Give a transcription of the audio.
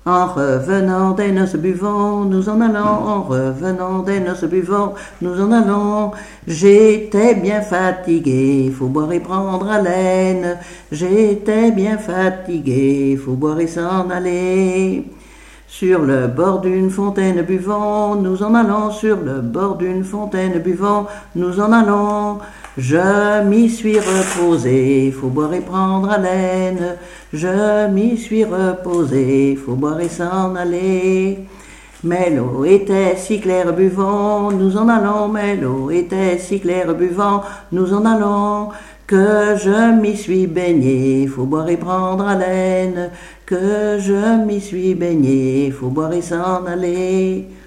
En revenant des noces buvons, nous en allons, en revenant des noces buvons, nous en allons. J'étais bien fatigué, faut boire et prendre haleine. J'étais bien fatigué, faut boire et s'en aller. Sur le bord d'une fontaine buvons, nous en allons, sur le bord d'une fontaine buvons, nous en allons. Je m'y suis reposé, faut boire et prendre haleine. Je m'y suis reposé, faut boire et s'en aller. Mais l'eau était si claire buvons, nous en allons, mais l'eau était si claire buvons, nous en allons. Que je m'y suis baigné, faut boire et prendre haleine. Que je m'y suis baigné, faut boire et s'en aller.